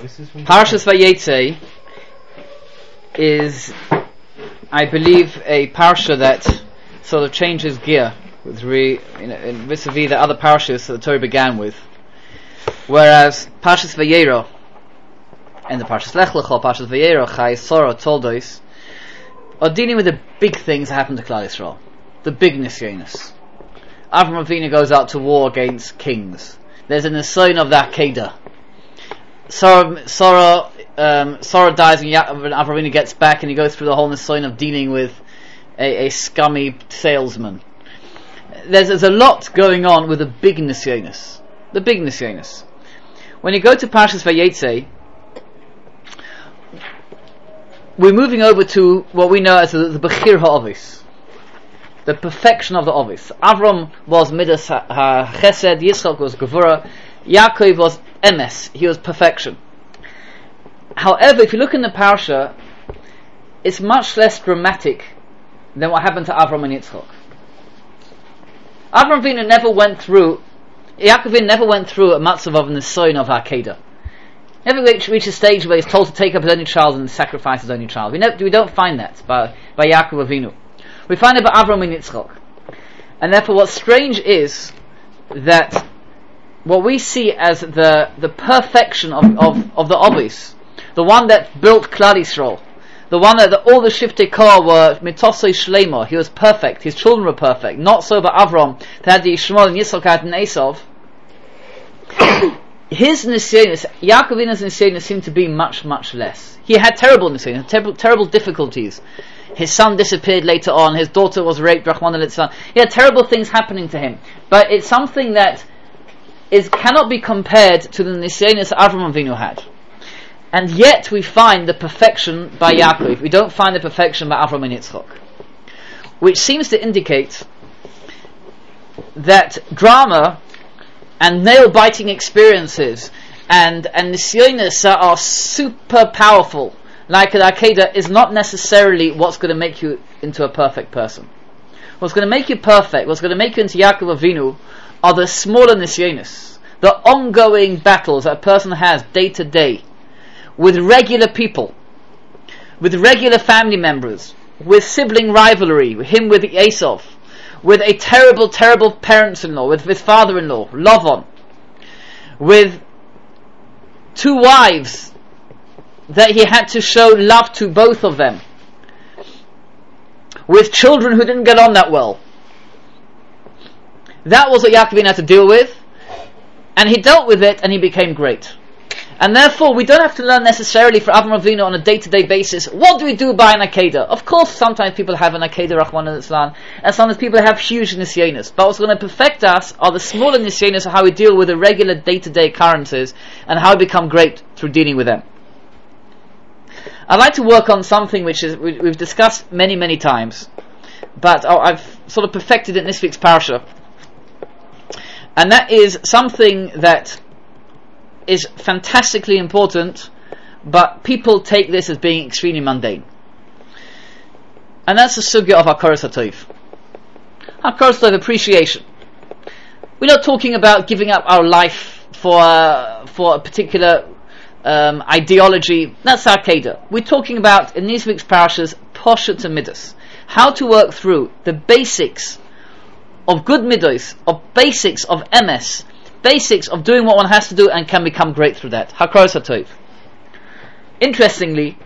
This is from Parshas Vayetze is, I believe, a parsha that sort of changes gear with vis-a-vis the other parshas that the Torah began with. Whereas Parshas Vayero and the Parshas Lech Lecha, Parshas Vayero, Chai, Sora, Toldos are dealing with the big things that happen to Klal Yisrael, the big nisyonos. Avram Avinu goes out to war against kings. There's a nisayon of the Akedah. Sora dies and Avram Avinu gets back, and he goes through the whole nisayon of dealing with a scummy salesman. There's a lot going on with the big nisyonos. The big nisyonos. When you go to Parshas Vayetze, we're moving over to what we know as the Bechir HaOvis, the perfection of the Ovis. Avram was Midas HaChesed, Yitzchak was Gevurah, Yaakov was Emes, he was perfection. However, if you look in the Parsha, it's much less dramatic than what happened to Avram and Yitzchak. Avram Avinu never went through, Yaakov never went through a matzav of nisayon of Akedah. Never reached a stage where he's told to take up his only child and sacrifice his only child. We don't find that by Yaakov Avinu. We find it by Avram and Yitzchak. And therefore what's strange is that what we see as the perfection of the Ovis, the one that built Klal Yisrael, the one that all the Shiftei Korah were mitosei shleima, he was perfect, his children were perfect. Not so by Avram, they had the Ishmael and Yitzchak and Esav. His nisyonos, Yaakov Avinu's nisyonos, seemed to be much, much less. He had terrible nisyonos, terrible difficulties. His son disappeared later on, his daughter was raped, Rachmana litzlan. He had terrible things happening to him. But it's something that cannot be compared to the nisyonos Avram Avinu had. And yet we find the perfection by Yaakov. We don't find the perfection by Avram and Yitzchak. Which seems to indicate that drama and nail-biting experiences and nisyonos that are super powerful, like an Akedah, is not necessarily what's going to make you into a perfect person. What's going to make you perfect, what's going to make you into Yaakov Avinu, are the smaller nisyonos, the ongoing battles that a person has day to day, with regular people, with regular family members, with sibling rivalry, him with Esav, with a terrible, terrible parents-in-law, with his father-in-law, Lavan, with two wives that he had to show love to both of them, with children who didn't get on that well. That was what Yaakov had to deal with, and he dealt with it and he became great. And therefore we don't have to learn necessarily for Avram Avinu on a day-to-day basis, what do we do by an Akedah? Of course sometimes people have an Akedah Rachmana litzlan, and sometimes people have huge nisyonos, but what's going to perfect us are the smaller nisyonos of how we deal with the regular day-to-day occurrences and how we become great through dealing with them. I'd like to work on something which is we've discussed many, many times, but I've sort of perfected it in this week's parasha, and that is something that is fantastically important, but people take this as being extremely mundane. And that's the sugya of Hakaras HaTov. Hakaras HaTov, appreciation. We're not talking about giving up our life for a particular ideology. That's Akedah. We're talking about, in these week's parashas, Poshet and Midas. How to work through the basics of good Midos, of basics of Emes, basics of doing what one has to do and can become great through that. Hakaras HaTov. Interestingly,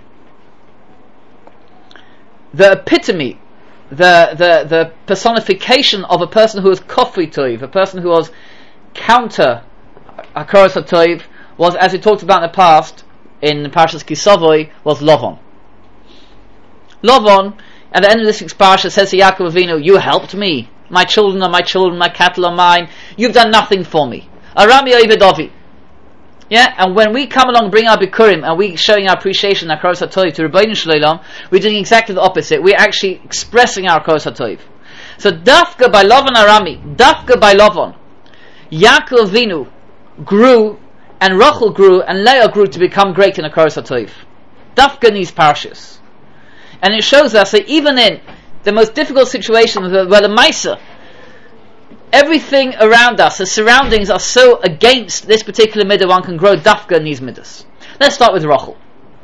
the epitome, the personification of a person who was Kofri Tov, a person who was counter Hakaras HaTov, was, as we talked about in the past, in Parshas Kisavoy, was Lavan. Lavan, at the end of this week's parsha, says to Yaakov Avinu, you helped me. My children are my children, my cattle are mine. You've done nothing for me. Arami Oivedovi. Yeah, and when we come along and bring our Bikurim and we showing our appreciation, our Hakaras HaTov to Rebbeinu Shalom, we're doing exactly the opposite. We're actually expressing our Hakaras HaTov. So Dafka by Lavan Arami, Dafka by Lavan, Yaakov Avinu grew, and Rachel grew, and Leah grew to become great in Hakaras HaTov. Dafka in these parashas. And it shows us that even in the most difficult situations where the Maisa, everything around us, the surroundings are so against this particular midah, one can grow dafka in these middas. Let's start with Rachel.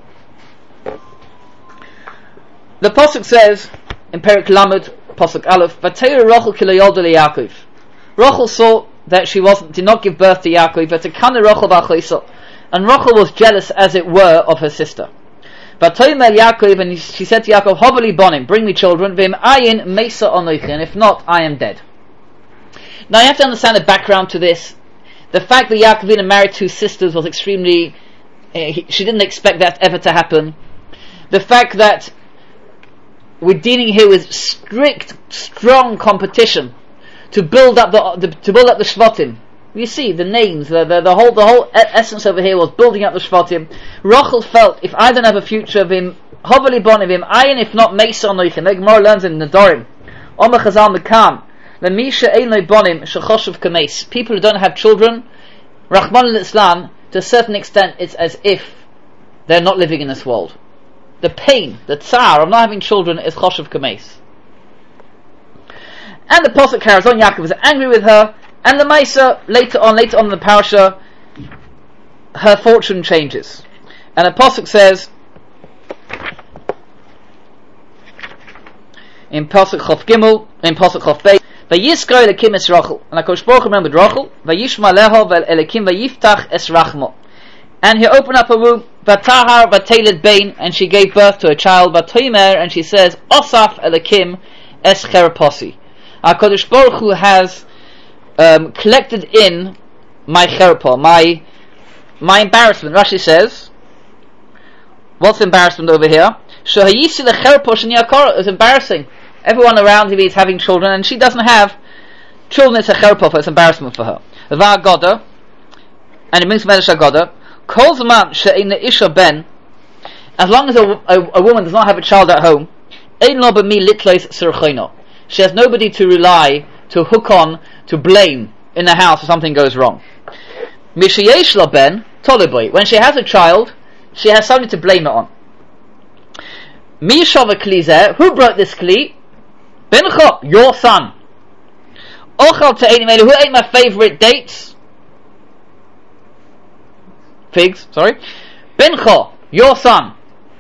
The Pasuk says, in Perek Lamed, Pasuk Aleph, Vatera Rachel ki lo yolda leYaakov. Rachel saw that she did not give birth to Yaakov, but to Kana Rachel b'Achoisa, and Rachel was jealous, as it were, of her sister. But Toimel Yaakov, and she said to Yaakov, Hoveli bonim, bring me children, v'im ayin mesa onoichi, and if not, I am dead. Now you have to understand the background to this. The fact that Yaakov married two sisters was extremely, she didn't expect that ever to happen. The fact that we're dealing here with strict, strong competition to build up the Shvatim. You see the names, the whole essence over here was building up the Shvatim. Rachel felt, if I don't have a future of him, Hoveli bonivim, ayin if not Mesa Anoichin. The Gemara learns in Nedarim, Omer Chazal Mekam, Lemisha Einoi bonim shechoshev kameis. People who don't have children, Rahman al-Islam, to a certain extent, it's as if they're not living in this world. The pain, the tsar of not having children is choshev kameis. And the Pasuk carries on, Yaakov was angry with her, and the Maisa, later on in the parasha, her fortune changes. And the Pasuk says, in Pasuk Chof Gimel, in Pasuk Chof Beit, Vayiskroi Elekim es Rachel, and HaKadosh Baruch Hu remembered Rachel, Vayishma leho Elekim Vayiftach es Rachmo, and he opened up her womb, Vatahar Vateled Bain, and she gave birth to a child, Vatoimer, and she says, Osaf Elekim es Cheraposi. HaKadosh Baruch Hu has collected in my cherpa, my embarrassment. Rashi says, what's embarrassment over here? Shahayisi lecherpa sheniakara. It's embarrassing. Everyone around him is having children, and she doesn't have children. It's a cherpa, it's embarrassment for her. Va'agoda, and it means Medrash Agoda. Kol zman she'eina isha ben. As long as a woman does not have a child at home, ein lo b'mi litlois surchoino. She has nobody to rely, to hook on, to blame in the house if something goes wrong. Mishayesh lo ben toliboy. When she has a child, she has somebody to blame it on. Mi shava klizeh. Who brought this kli? Bincho, your son. Ochal te'enim elu. Who ate my favorite dates? Figs. Sorry. Bincho, your son.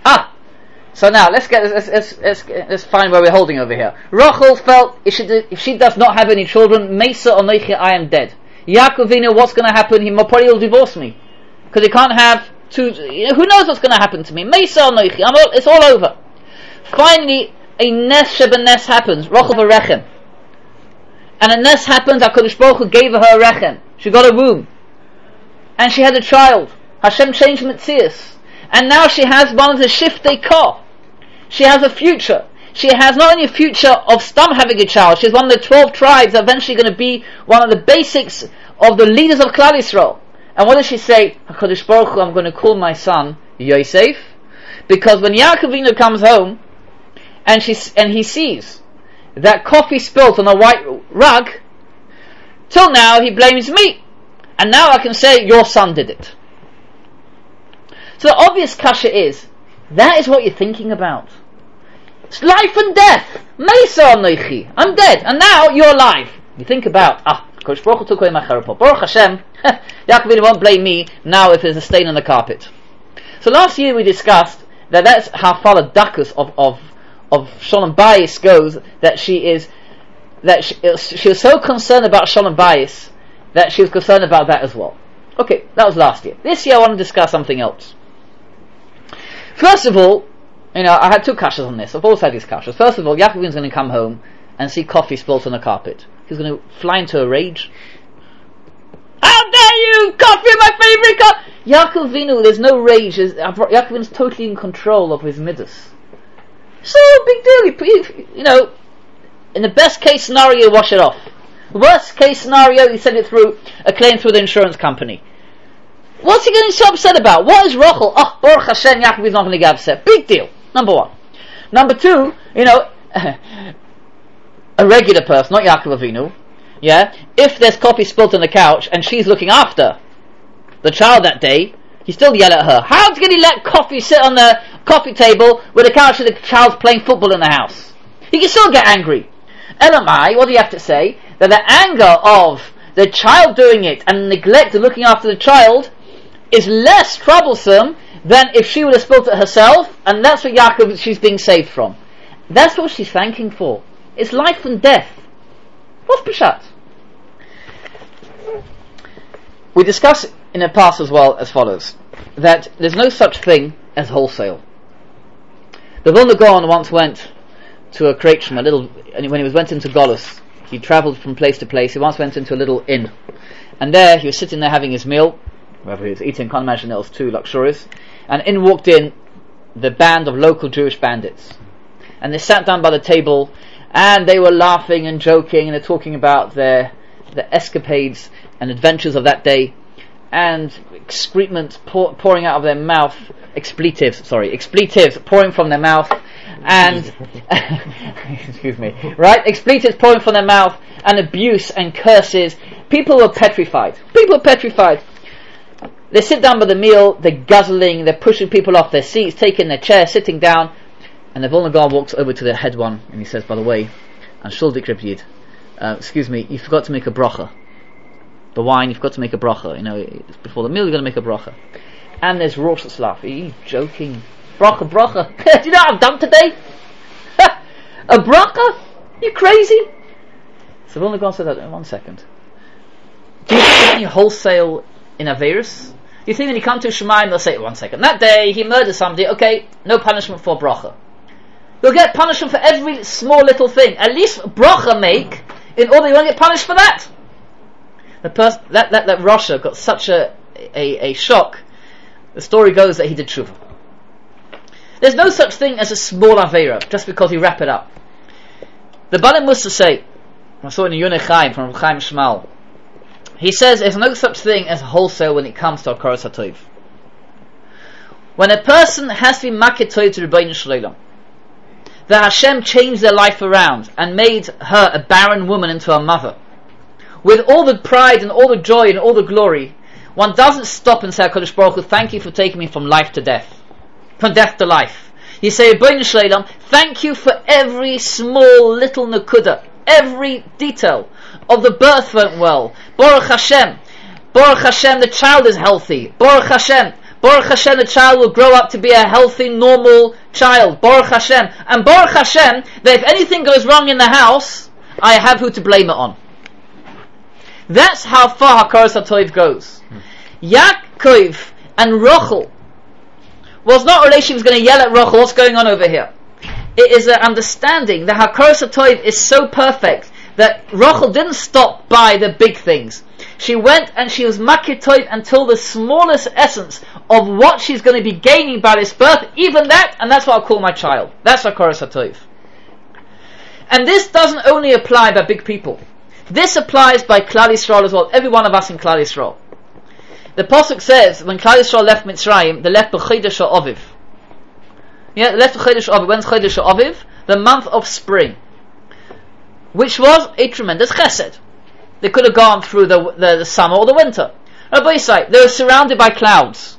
So now let's find where we're holding over here. Rachel felt if she does not have any children, Mesa Onoichi, I am dead. Yaakov Avinu, what's going to happen? He probably will divorce me because he can't have two. Who knows what's going to happen to me? Mesa Onoichi, it's all over. Finally, a nes shebenes happens. Rachel v'rechem, and a nes happens. HaKadosh Baruch Hu gave her a rechem. She got a womb, and she had a child. Hashem changed Metzias, and now she has one of the shiftei kah. She has a future. She has not only a future of Stam having a child, she's one of the 12 tribes, eventually going to be one of the basics of the leaders of Klal Yisrael. And what does she say? HaKadosh Baruch Hu, I'm going to call my son Yosef, because when Yaakov Avinu comes home and he sees that coffee spilt on a white rug, till now he blames me, and now I can say your son did it. So the obvious kasha is, that is what you're thinking about. It's life and death. Mesa Anoichi. I'm dead, and now you're alive. You think about, Kodesh Baruch Hu took away my cherpa. Baruch Hashem, Yaakov Avinu won't blame me now if there's a stain on the carpet. So last year we discussed that's how far the dakus of Shalom Bayis goes, that she was so concerned about Shalom Bayis that she was concerned about that as well. Okay, that was last year. This year I want to discuss something else. First of all, I had two kashas on this. I've always had these kashas. First of all, Yaakov Avinu is going to come home and see coffee spilt on the carpet. He's going to fly into a rage. How dare you! Coffee, my favourite coffee! Yaakov Avinu, there's no rage. Yaakov Avinu is totally in control of his midas. So big deal. In the best case scenario, you wash it off. Worst case scenario, you send it through a claim through the insurance company. What's he getting so upset about? What is Rachel? Baruch Hashem, Yaakov is not going to get upset. Big deal. Number one. Number two, a regular person, not Yaakov Avinu, if there's coffee spilt on the couch and she's looking after the child that day, you still yell at her. How can he let coffee sit on the coffee table with the couch and the child's playing football in the house? He can still get angry. Elamai, what do you have to say? That the anger of the child doing it and neglect of looking after the child is less troublesome than if she would have spilled it herself, and that's what Yaakov she's being saved from. That's what she's thanking for. It's life and death. What's Peshat? We discussed in the past as well as follows, that there's no such thing as wholesale. The Vilna Gaon once went to a Kretschmer, and when he went into Golus, he travelled from place to place. He once went into a little inn, and there he was sitting there having his meal, wherever he was eating, can't imagine it was too luxurious, and in walked in the band of local Jewish bandits, and they sat down by the table, and they were laughing and joking, and they're talking about their escapades and adventures of that day, and excrement pouring out of their mouth, expletives pouring from their mouth, and excuse me, right? Expletives pouring from their mouth, and abuse and curses. People were petrified. They sit down by the meal, they're guzzling, they're pushing people off their seats, taking their chairs, sitting down, and the Vilna Gaon walks over to the head one, and he says, by the way, Shuldik Reb Yid, excuse me, you forgot to make a bracha. The wine, you've got to make a bracha. Before the meal, you've got to make a bracha. And there's Rosh Hashanah. Are you joking? Bracha. Do you know what I've done today? A bracha? You crazy? So Vilna Gaon said that. 1 second. Do you think there's any wholesale in Averis? Do you think when you come to Shemaim, they'll say, 1 second, that day he murdered somebody, okay, no punishment for bracha. You'll get punishment for every small little thing. At least bracha make, in order you won't get punished for that. That Rasha got such a shock. The story goes that he did tshuva. There's no such thing as a small aveira just because you wrap it up. The Balim Musa say, I saw it in Yoneh Chaim from Chaim Shmal. He says there's no such thing as wholesale when it comes to Hakaras HaTov. When a person has been makir tov to Rebbeinu Shalom, that Hashem changed their life around and made her a barren woman into a mother, with all the pride and all the joy and all the glory, one doesn't stop and say, HaKadosh Baruch Hu, thank you for taking me from life to death, from death to life. You say, Rebbeinu Shalom, thank you for every small little nakuda, every detail of the birth went well. Baruch Hashem, the child is healthy. Baruch Hashem, the child will grow up to be a healthy, normal child. Baruch Hashem, and Baruch Hashem, that if anything goes wrong in the house, I have who to blame it on. That's how far Hakaras HaTov goes. Yaakov and Rachel was not a relation he was going to yell at Rachel, what's going on over here? It is an understanding that Hakaras HaTov is so perfect that Rachel didn't stop by the big things. She went and she was makir tov until the smallest essence of what she's going to be gaining by this birth, even that, and that's what I'll call my child. That's Hakaras HaTov. And this doesn't only apply by big people. This applies by Klal Yisrael as well, every one of us in Klal Yisrael. The Pasuk says, when Klal Yisrael left Mitzrayim, they left b'chodesh ha'aviv. Yeah, left b'chodesh ha'aviv. When's chodesh ha'aviv? The month of spring. Which was a tremendous chesed. They could have gone through the summer or the winter. Rabbi Yisai, they were surrounded by clouds.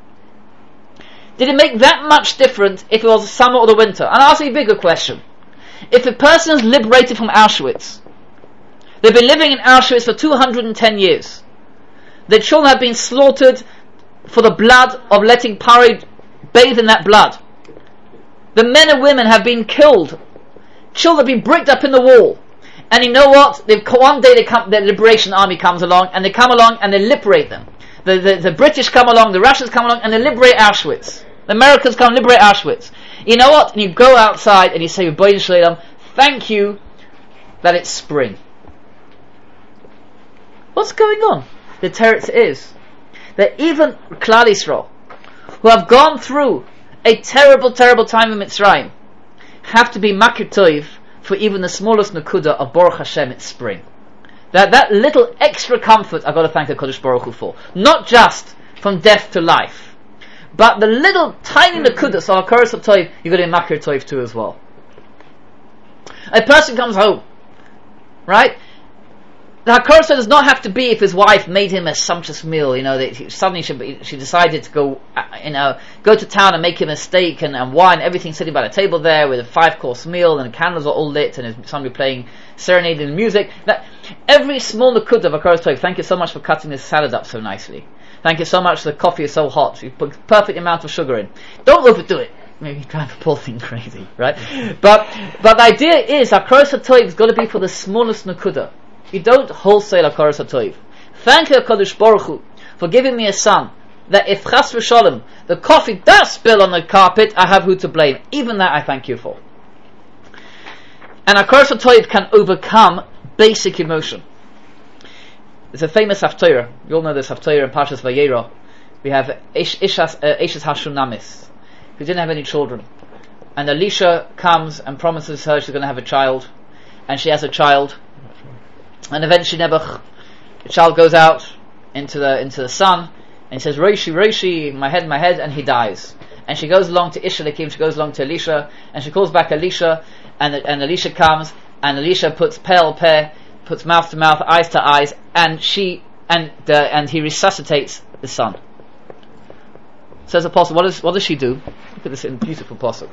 Did it make that much difference if it was the summer or the winter? And I'll ask you a bigger question. If a person is liberated from Auschwitz, they've been living in Auschwitz for 210 years. Their children have been slaughtered for the blood of letting Parod bathe in that blood. The men and women have been killed. Children have been bricked up in the wall. And you know what? One day the Liberation Army comes along, and they come along and they liberate them. The British come along, the Russians come along, and they liberate Auschwitz. The Americans come and liberate Auschwitz. You know what? And you go outside and you say, Rebbeinu Shalom, thank you that it's spring. What's going on? The teretz is that even Klal Yisrael, who have gone through a terrible, terrible time in Mitzrayim, have to be makir tov for even the smallest nakuda of Baruch Hashem, it's spring. That little extra comfort I've got to thank the Kodesh Baruch Hu for. Not just from death to life, but the little tiny nakudas of Hakaras HaTov, you've got to be makir tov too as well. A person comes home, right? The Hakaras does not have to be if his wife made him a sumptuous meal, that suddenly she decided to go, go to town and make him a steak and wine, everything sitting by the table there with a 5-course meal and the candles are all lit and somebody playing serenading music. Every small nakud of Hakaras Tov. Thank you so much for cutting this salad up so nicely. Thank you so much. The coffee is so hot. You put perfect amount of sugar in. Don't overdo it. Maybe drive a poor thing crazy, right? But the idea is Hakaras Tov has got to be for the smallest nakuda. You don't wholesale Hakaras HaTov. Thank you, HaKadosh Baruch Hu, for giving me a son, that if Chas v'Shalom, the coffee does spill on the carpet, I have who to blame. Even that I thank you for. And Hakaras HaTov can overcome basic emotion. There's a famous Haftorah. You all know this Haftorah in Parshas Vayera. We have Eshes Hashunamis, who didn't have any children. And Elisha comes and promises her she's going to have a child. And she has a child. And eventually Nebuch, the child goes out into the sun and he says, Roshi, my head, and he dies. And she goes along to Ishalakim, she goes along to Elisha, and she calls back Elisha, and Elisha comes, and Elisha puts puts mouth to mouth, eyes to eyes, and he resuscitates the son. Says the apostle, what does she do? Look at this beautiful pasuk.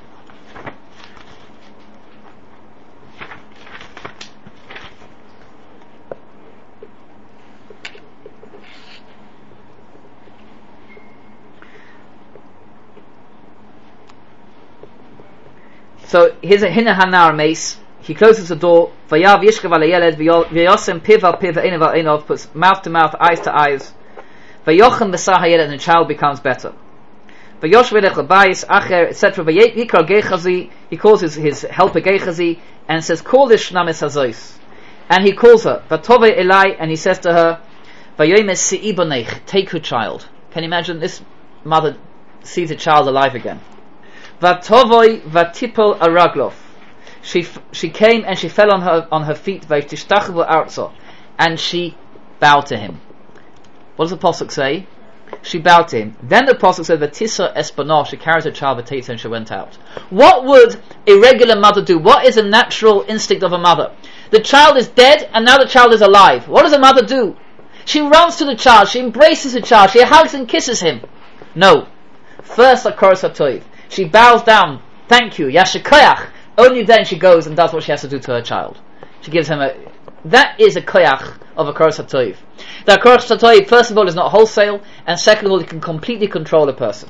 So here's a Hina Hanar mace. He closes the door. Vayav Yishkav al Yeled Vayosem Piv al Piv Einav al Einav, puts mouth to mouth, eyes to eyes. Vayochem Besar Hayeled, and the child becomes better. Vayosh Velech Labayis Acher, etc. Vayikar Gechazi, he calls his helper Gechazi and says, "Call this Shnamis Hazois." And he calls her Vatove Elai, and he says to her, Vayomes Seibonech, take her child. Can you imagine this mother sees a child alive again? Vatovoi vatipol araglov. She came and she fell on her feet. Vaytishtachvu arzo, and she bowed to him. What does the pasuk say? She bowed to him. Then the pasuk said, "Vatisa espanah." She carried her child, Vatisa, and she went out. What would a regular mother do? What is a natural instinct of a mother? The child is dead, and now the child is alive. What does a mother do? She runs to the child. She embraces the child. She hugs and kisses him. No. First, Hakaras HaTov. She bows down. Thank you. Yashikoyach. Only then she goes and does what she has to do to her child. She gives him that is a koyach of Hakaras HaTov. The Hakaras HaTov, first of all, is not wholesale, and second of all, it can completely control a person.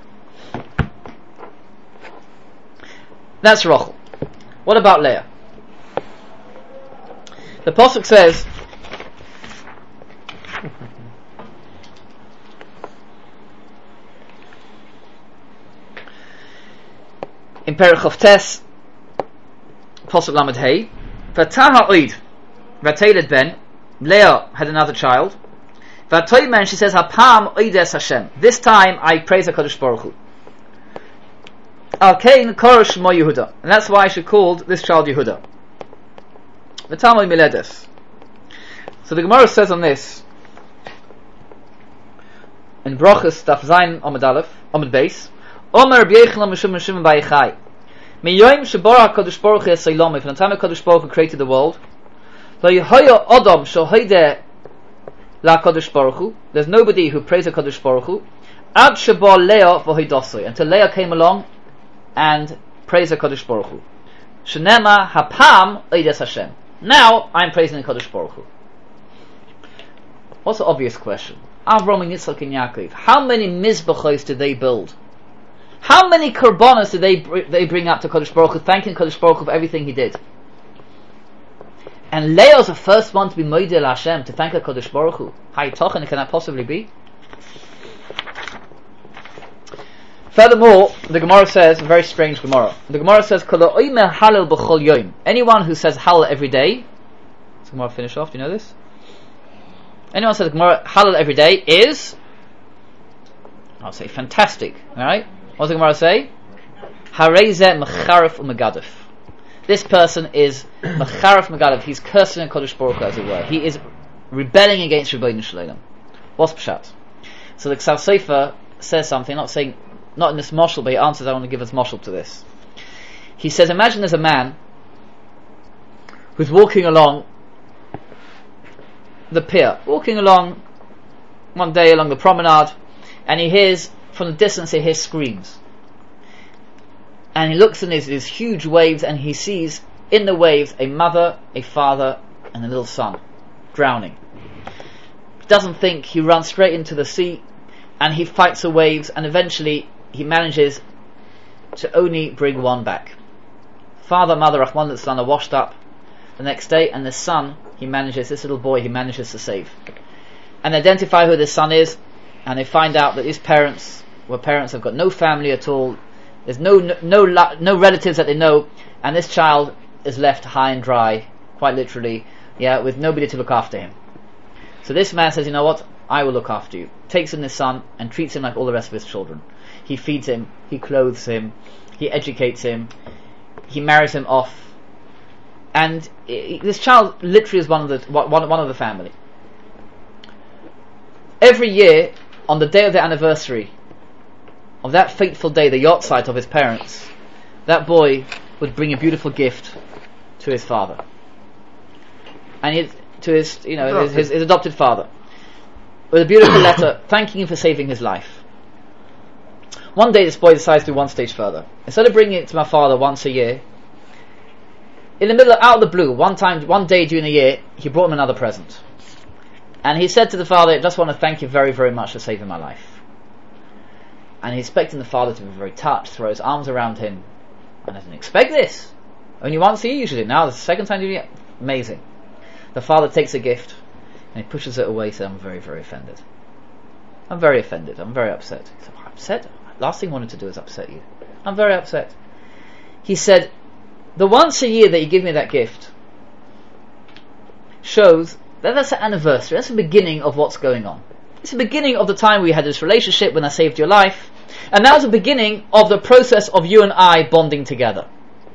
That's Rachel. What about Leah? The pasuk says, in Perek of Tes, pasuk Lamed Hey, V'taha oid, v'teiled ben, Leah had another child. V'toymen, she says, Hapam oides Hashem. This time I praise HaKadosh Baruch Hu. Al-Kain Korosh Mo Yehuda. And that's why she called this child Yehuda. V'tamoi Miledes. So the Gemara says on this, in Brachos, Daf Zayin Amud Aleph, Amud Beis, Omer Rabbi Yochanan Mishum Mishum Ba'echai. Miyoim Shebora HaKadosh Baruch Hu Yisaylomi. From the time HaKadosh Baruch Hu created the world, V'yehoya Adam Shohide LaKadosh Baruch Hu. There's nobody who prays HaKadosh Baruch Hu. Ad Sheba Leah V'hoidosoi. Until Leah came along and praised HaKadosh Baruch Hu. Shenema Hapam Eides Hashem. Now I'm praising HaKadosh Baruch Hu. What's the obvious question? Avram and Yitzchak and Yaakov. How many mizbachos did they build? How many korbanos did they bring up to Kadosh Baruch Hu, thanking Kadosh Baruch Hu for everything he did? And Leah was the first one to be Moedel Hashem, to thank Kadosh Baruch Hu. How can that possibly be? Furthermore, the Gemara says, a very strange Gemara. The Gemara says, anyone who says Hallel every day, does the Gemara finish off? Do you know this? Anyone who says Hallel every day is, I'll say, fantastic. Alright? What does the Gemara say? Harezeh mecharef u'megadef. This person is mecharef megadef. He's cursing HaKadosh Baruch Hu, as it were. He is rebelling against Rebbeinu Shalom. What's Pshat? So the Ksav Sefer says something, not in this moshel, but he answers, I want to give us moshel to this. He says, imagine there's a man who's walking along the pier, walking along one day along the promenade, and he hears from the distance, he hears screams, and he looks in these huge waves, and he sees in the waves a mother, a father, and a little son drowning. He doesn't think, he runs straight into the sea, and he fights the waves, and eventually he manages to only bring one back. Father, mother, Rahman al-Islam are washed up the next day, and the son, this little boy, he manages to save. And identify who this son is, and they find out that his parents have got no family at all. There's no relatives that they know, and this child is left high and dry, quite literally, with nobody to look after him. So this man says, you know what, I will look after you. Takes in his son and treats him like all the rest of his children. He feeds him, he clothes him, he educates him, he marries him off, and this child literally is one of the family. Every year, on the day of the anniversary of that fateful day, the yacht sight of his parents, that boy would bring a beautiful gift to his father, and to his adopted father, with a beautiful letter thanking him for saving his life. One day, this boy decides to do one stage further. Instead of bringing it to my father once a year, in the middle, out of the blue, one day during the year, he brought him another present. And he said to the father, I just want to thank you very, very much for saving my life. And he's expecting the father to be very touched, throw his arms around him. And I didn't expect this. Only once a year usually. Now the second time a year. Amazing. The father takes a gift and he pushes it away, says, I'm very, very offended. I'm very offended. I'm very upset. He said, upset? Last thing I wanted to do is upset you. I'm very upset. He said, the once a year that you give me that gift shows that that's an anniversary. That's the beginning of what's going on. It's the beginning of the time we had this relationship when I saved your life, and that was the beginning of the process of you and I bonding together.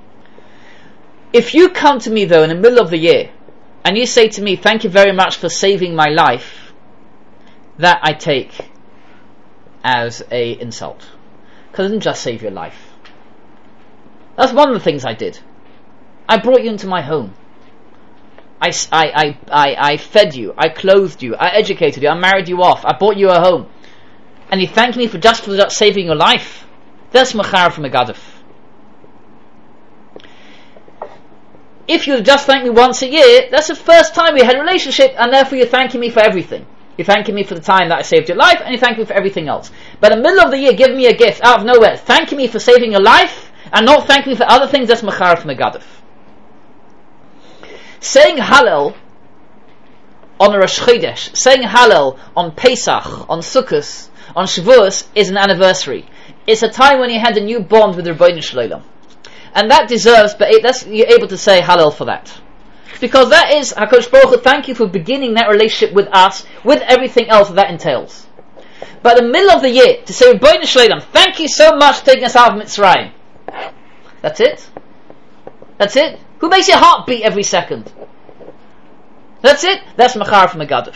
If you come to me though in the middle of the year and you say to me, thank you very much for saving my life, that I take as a insult, because I didn't just save your life. That's one of the things I did. I brought you into my home. I fed you, I clothed you, I educated you, I married you off, I bought you a home, and you thank me for just saving your life. That's machar from a gadif. If you just thank me once a year, that's the first time we had a relationship, and therefore you're thanking me for everything. You're thanking me for the time that I saved your life, and you're thanking me for everything else. But in the middle of the year, giving me a gift out of nowhere, thanking me for saving your life, and not thanking me for other things, that's machar from a gadif. Saying Hallel on a Rosh Chodesh, saying Hallel on Pesach, on Sukkot, on Shavuos is an anniversary. It's a time when you had a new bond with the Rebbeinu Shloim, and that deserves. But you're able to say Hallel for that, because that is HaKadosh Baruch Hu, thank you for beginning that relationship with us, with everything else that entails. But in the middle of the year, to say Rebbeinu Shloim, thank you so much for taking us out of Mitzrayim. That's it. That's it. Who makes your heart beat every second? That's it. That's machar from a gadif.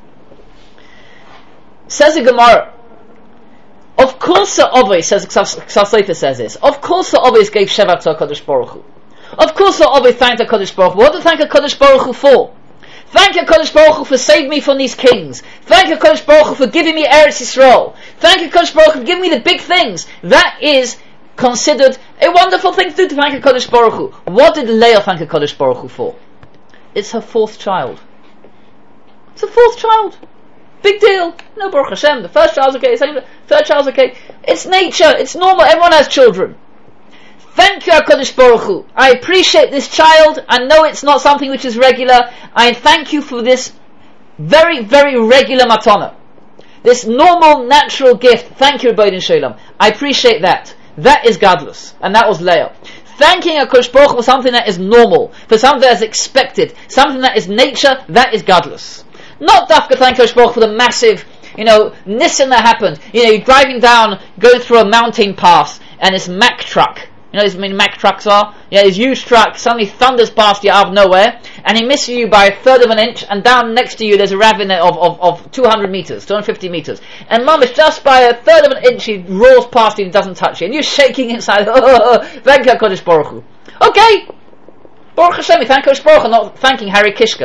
Says the Gemara. Of course the Ovis, says Ksal says this. Of course the Ovis gave Sheva to HaKadosh Baruch Hu. Of course the Ovis thanked HaKadosh Baruch Hu. What did thank HaKadosh Baruch Hu for? Thank HaKadosh Baruch Hu for saving me from these kings. Thank HaKadosh Baruch Hu for giving me Eretz Yisrael. Thank HaKadosh Baruch Hu for giving me the big things. That is considered a wonderful thing to do, to thank HaKadosh Baruch Hu. What did Leah thank HaKadosh Baruch Hu for? It's her fourth child. It's her fourth child. Big deal. No, Baruch Hashem, the first child's okay, the third child's okay. It's nature, it's normal, everyone has children. Thank you, HaKadosh Baruch Hu. I appreciate this child. I know it's not something which is regular. I thank you for this very, very regular matana. This normal, natural gift. Thank you, Rebbeinu Shalom. I appreciate that. That is gadlus, and that was Leah. Thanking HaKadosh Baruch Hu for something that is normal, for something that is expected, something that is nature, that is gadlus. Not dafka thank HaKadosh Baruch Hu for the massive, nissen that happened. You're driving down, going through a mountain pass, and it's Mack truck. You know what these Mack trucks are? Yeah, this huge truck suddenly thunders past you out of nowhere, and he misses you by 1/3 of an inch, and down next to you there's a ravine of 200 meters, 250 meters. And Mamish, just by 1/3 of an inch, he roars past you and doesn't touch you, and you're shaking inside. Thank you, HaKadosh Baruch Hu. Okay, Baruch Hashem, thank HaKadosh Baruch Hu, not thanking Harry Kishka.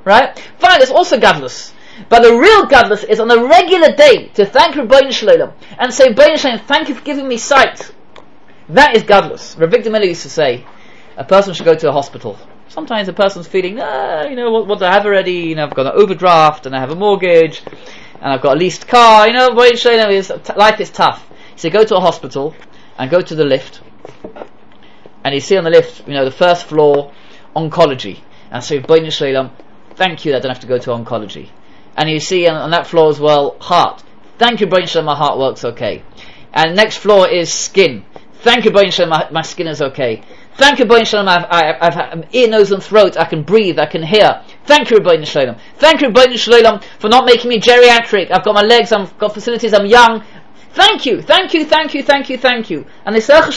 right? Fine, it's also gadlus. But the real gadlus is on a regular day to thank Rebbeinu Shalom and say, Rebbeinu Shalom, thank you for giving me sight. That is gadlus. Rabbi Victor Miller used to say, a person should go to a hospital. Sometimes a person's feeling, what do I have already? I've got an overdraft, and I have a mortgage, and I've got a leased car. Rebbeinu Shalom, life is tough. So you go to a hospital, and go to the lift, and you see on the lift, the first floor, oncology. And so, Rebbeinu Shalom, thank you that I don't have to go to oncology. And you see on that floor as well, heart. Thank you, Rebbeinu Shalom, my heart works okay. And the next floor is skin. Thank you, Rebbeinu Shalom, my skin is okay. Thank you, Rebbeinu Shalom, I've ear, nose and throat, I can breathe, I can hear. Thank you, Rebbeinu Shalom. Thank you, Rebbeinu Shalom, for not making me geriatric. I've got my legs, I've got facilities, I'm young. Thank you, thank you, thank you, thank you, thank you. And thank you,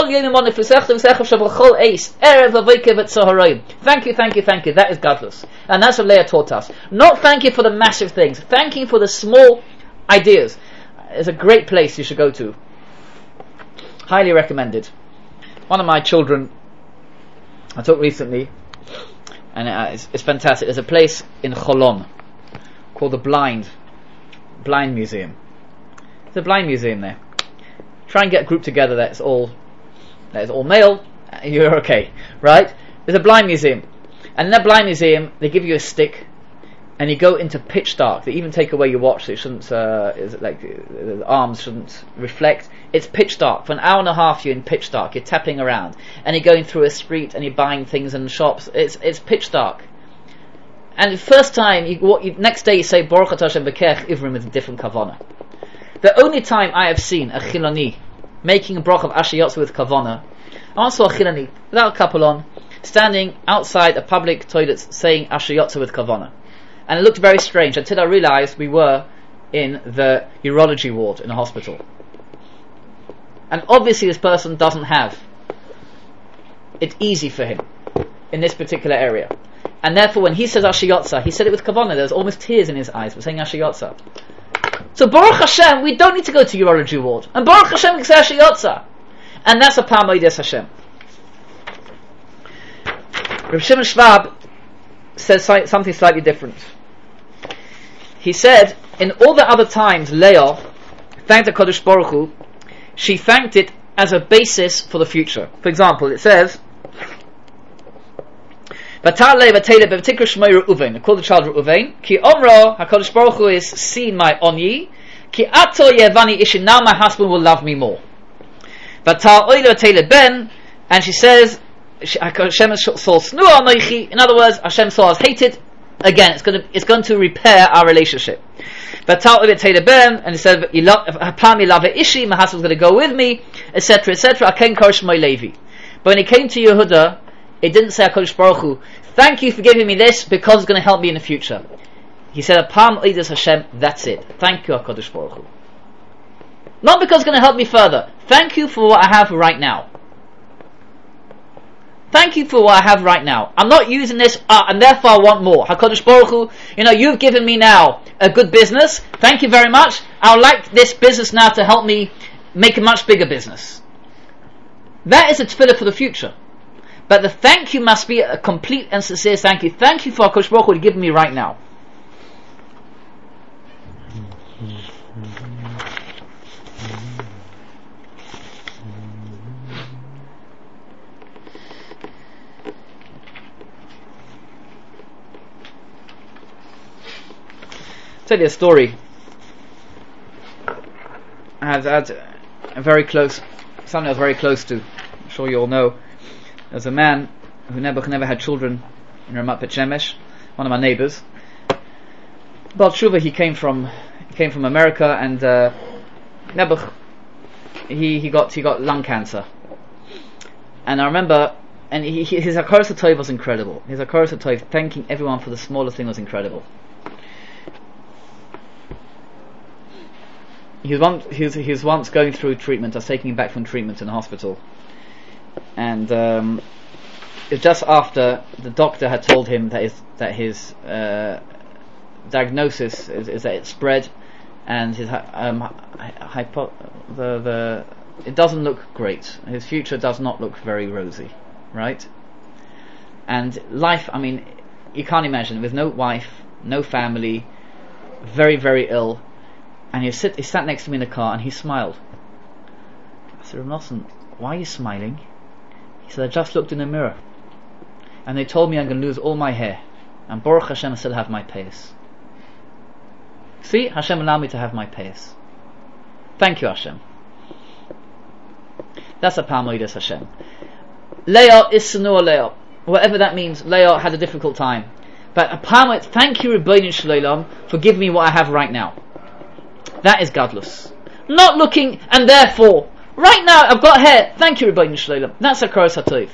thank you, thank you. That is godless. And that's what Leah taught us. Not thank you for the massive things, thank you for the small ideas. It's a great place you should go to. Highly recommended. One of my children I took recently, and it's fantastic. There's a place in Cholon called the Blind Museum. There's a blind museum there. Try and get a group together that is all male, you're okay, right? There's a blind museum, and in that blind museum they give you a stick, and you go into pitch dark. They even take away your watch, so it shouldn't, the arms shouldn't reflect. It's pitch dark. For an hour and a half you're in pitch dark, you're tapping around, and you're going through a street and you're buying things in shops. It's pitch dark. And the first time, next day you say, Baruch Atah Hashem B'Kech Ivrim with a different kavanah. The only time I have seen a Chiloni making a bracha of Asher Yotze with kavanah, I saw a Chiloni, without a couple on, standing outside a public toilet saying Asher Yotze with kavanah. And it looked very strange until I realised we were in the urology ward in a hospital. And obviously this person doesn't have it easy for him in this particular area. And therefore when he says Asher Yotze, he said it with kavanah. There's almost tears in his eyes for saying Asher Yotze. So Baruch Hashem, we don't need to go to urology ward. And Baruch Hashem, we can say Asher Yotze. And that's a Pa'amoides Hashem. Rav Shimon Schwab says something slightly different. He said, in all the other times Leah thanked the Kodesh Baruch Hu, she thanked it as a basis for the future. For example, it says, Call the child Reuven, Ki Omro, HaKadosh Baruch Hu is seen my onyi, Ki Ato Yevani Ishin, now my husband will love me more. Ben, and she says, Hashem saw Snua Noichi, in other words, Hashem saw us hated. Again, it's going to repair our relationship. Ben, and he said, Ishi, my husband's going to go with me, etc., etc. But when he came to Yehuda, it didn't say HaKadosh Baruch Hu, thank you for giving me this because it's going to help me in the future. He said, Apam Eidos Hashem, that's it. Thank you, HaKadosh Baruch Hu. Not because it's going to help me further. Thank you for what I have right now. Thank you for what I have right now. I'm not using this, and therefore I want more. HaKadosh Baruch Hu, you've given me now a good business. Thank you very much. I would like this business now to help me make a much bigger business. That is a tefillah for the future. But the thank you must be a complete and sincere thank you. Thank you for HaKadosh Baruch Hu to give me right now. I'll tell you a story. I had a very close, something I was very close to. I'm sure you all know. There's a man who never had children in Ramat Bet Shemesh, one of my neighbors. Baal Tshuva, he came from America, and Nebuch, he got lung cancer. And I remember, and his Hakaras HaTov was incredible. His Hakaras HaTov, thanking everyone for the smallest thing, was incredible. He was once going through treatment. I was taking him back from treatment in the hospital, and it was just after the doctor had told him that his diagnosis is that it's spread, and his it doesn't look great. His future does not look very rosy, right? And life, you can't imagine, with no wife, no family, very, very ill, and he sat next to me in the car and he smiled. I said, Rav Nosson, why are you smiling? He said, I just looked in the mirror and they told me I'm going to lose all my hair, and Baruch Hashem, I still have my payas. See, Hashem allowed me to have my payas. Thank you, Hashem. That's a Palmoides Hashem. Leah is Sanua Leah. Whatever that means, Leah had a difficult time. But a Palmoides, thank you, Rebbeinu Shalom, for giving me what I have right now. That is godless. Not looking, and therefore, right now I've got hair, thank you, Rebbeinu Shalom. That's a Koros HaTov.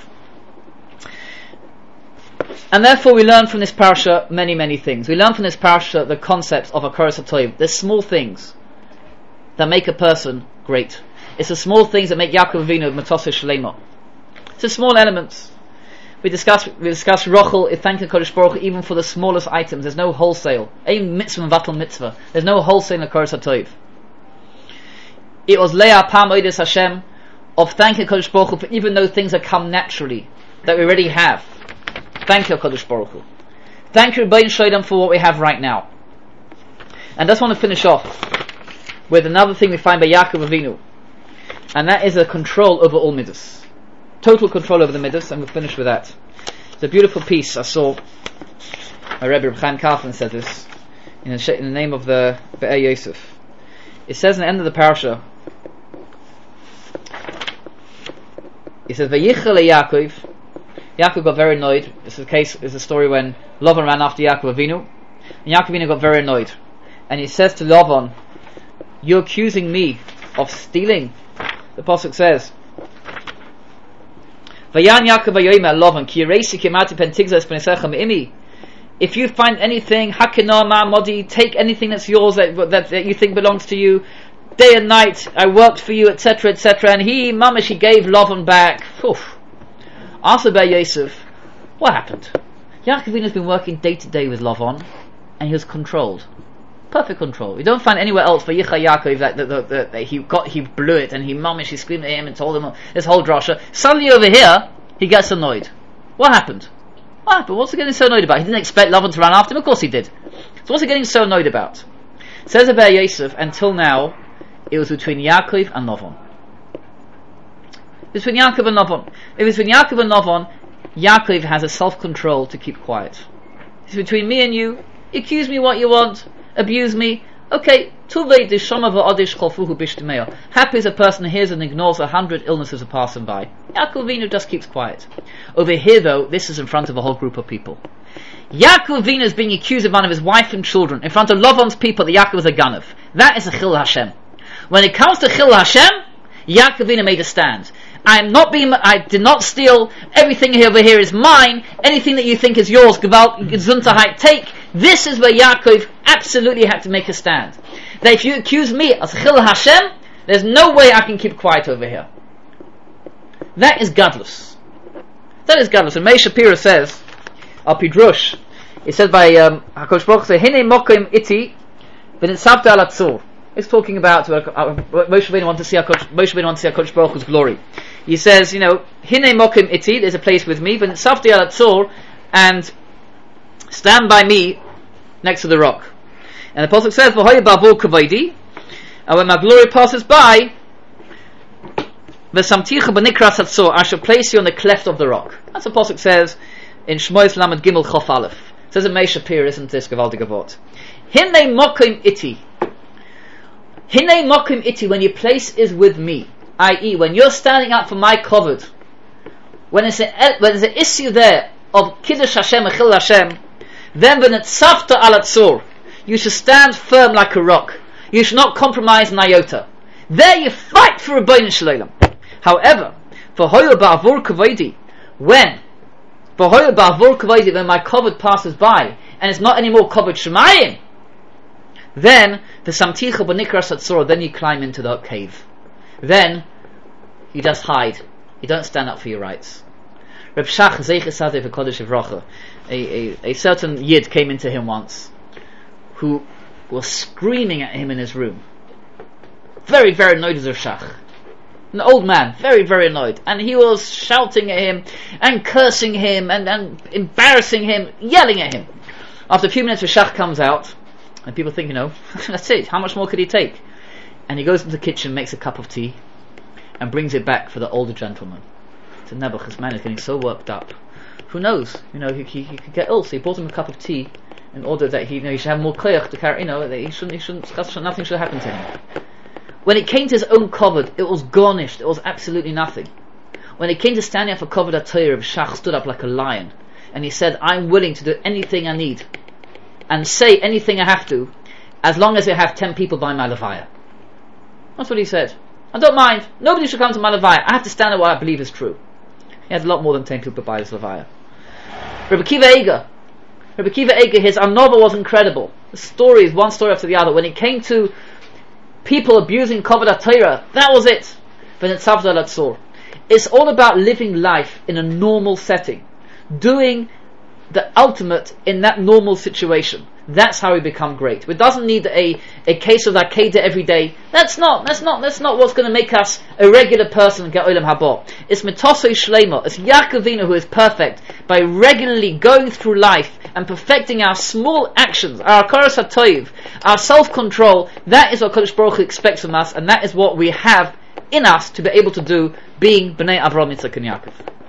And therefore we learn from this parasha many, many things. We learn from this parasha the concepts of a Koros HaTov. There's small things that make a person great. It's the small things that make Yaakov Avinu Matoseh Shlema. It's the small elements. We discuss Rochel, thanking Kodesh Baruch Hu, even for the smallest items. There's no wholesale. Ein mitzvah vatal mitzvah. There's no wholesale in the Koros HaTov. It was Leah Palmoides Hashem of thanking Kodesh Baruch Hu for even those things that come naturally, that we already have. Thank you, Kodesh Baruch Hu. Thank you, Rebbeinu Shalom, for what we have right now. And I just want to finish off with another thing we find by Yaakov Avinu, and that is a control over all midas. Total control over the midas, and we'll finish with that. It's a beautiful piece I saw. My Rebbe Reb Chaim Kaufman said this in the name of the Be'er Yosef. It says in the end of the parasha, he says, Vayichel Yaakov. Yaakov got very annoyed. This is a story when Lavan ran after Yaakov Avinu, and Yaakov Avinu got very annoyed, and he says to Lavan, you're accusing me of stealing. The pasuk says, Vayan Yaakov Vayomer Lavan ki yireisi kimati pen tigzas b'nesecha me'imi. If you find anything, hakina ma'amodi, take anything that's yours that you think belongs to you. Day and night I worked for you, etc., etc. And he gave Lavan back. Oof. Asked about Yosef, what happened? Yaakov Avinu has been working day to day with Lavan, and he was controlled. Perfect control. We don't find anywhere else for Yichah Yaakov that he blew it, and he screamed at him and told him this whole drasha. Suddenly over here, he gets annoyed. What happened? What's he getting so annoyed about? He didn't expect Lavan to run after him. Of course he did. So what's he getting so annoyed about? It says about Yosef, until now, it was between Yaakov and Lavan. Between Yaakov and Lavan. If it's between Yaakov and Lavan, Yaakov has a self-control to keep quiet. It's between me and you. Accuse me what you want. Abuse me. Okay. Happy is a person who hears and ignores 100 illnesses are passing by. Yaakov Avinu just keeps quiet. Over here though, this is in front of a whole group of people. Yaakov Avinu is being accused of one of his wife and children in front of Lavan's people that Yaakov is a ganav. That is a Chil Hashem. When it comes to Chil Hashem, Yaakov Avinu made a stand. I did not steal. Everything over here is mine. Anything that you think is yours, Gesundheit, take. This is where Yaakov absolutely had to make a stand. That if you accuse me as Chil Hashem, there's no way I can keep quiet over here. That is godless. That is godless. And Meir Shapiro says, Al Pidrush, it said by HaKadosh Baruch Hu, Hine mokim iti v'nitzavta al atzur. It's talking about Moshe Rabbeinu wants to see HaKadosh Baruch Hu's glory. He says, Hine mokim iti, there's a place with me, v'nitzavta al atzur, and stand by me next to the rock. And the pasuk says, "V'hoya ba'avur kavodi," and when my glory passes by, "V'samticha b'nikras hatzor," I shall place you on the cleft of the rock. That's what the pasuk says in Shmois Lamed Gimel Chof Aleph. It says in Meir Shapiro, isn't this Gevaldige Vort? Hinei mokim iti. Hinei mokim iti. When your place is with me, i.e., when you're standing up for my covered, when there's an issue there of Kiddush Hashem and Chil Hashem, then v'netzavta al atzur, you should stand firm like a rock. You should not compromise an iota. There you fight for Rebbeinu Shalom. However, for hoya ba'avur kavodi, when my covered passes by, and it's not anymore covered shemayim, then the samticha b'nikras hatzor, then you climb into the cave. Then you just hide. You don't stand up for your rights. Reb Shach Zeiches Sadeh v'Kodesh Ivrocha, a certain yid came into him once, who was screaming at him in his room. Very, very annoyed with Reb Shach. an old man, very, very annoyed, and he was shouting at him, and cursing him, and embarrassing him, yelling at him. After a few minutes, Rishach comes out, and people think, that's it, how much more could he take? And he goes into the kitchen, makes a cup of tea, and brings it back for the older gentleman. So Nebuch, this man is getting so worked up. Who knows? He could get ill, so he bought him a cup of tea, in order that he should have more koyach to carry, that he shouldn't, nothing should happen to him. When it came to his own covered, it was garnished, it was absolutely nothing. When it came to standing up for covered Torah, Shach stood up like a lion, and he said, I'm willing to do anything I need, and say anything I have to, as long as I have 10 people by my levaya. That's what he said. I don't mind, nobody should come to my levaya, I have to stand at what I believe is true. He had a lot more than 10 people by his levaya. Rabbi Kiva Eiger, his Anova was incredible. The story is one story after the other. When it came to people abusing Kavod Torah, that was it. It's all about living life in a normal setting, doing the ultimate in that normal situation. That's how we become great. It doesn't need a case of Akedah every day. That's not what's going to make us a regular person and get Olam Haba. It's Mitosoi Shlema. It's Yaakovinu who is perfect by regularly going through life and perfecting our small actions, our Akaras HaToiv, our self-control. That is what Kodesh Baruch Hu expects from us, and that is what we have in us to be able to do, being Bnei Avraham, Yitzchak and Yaakov.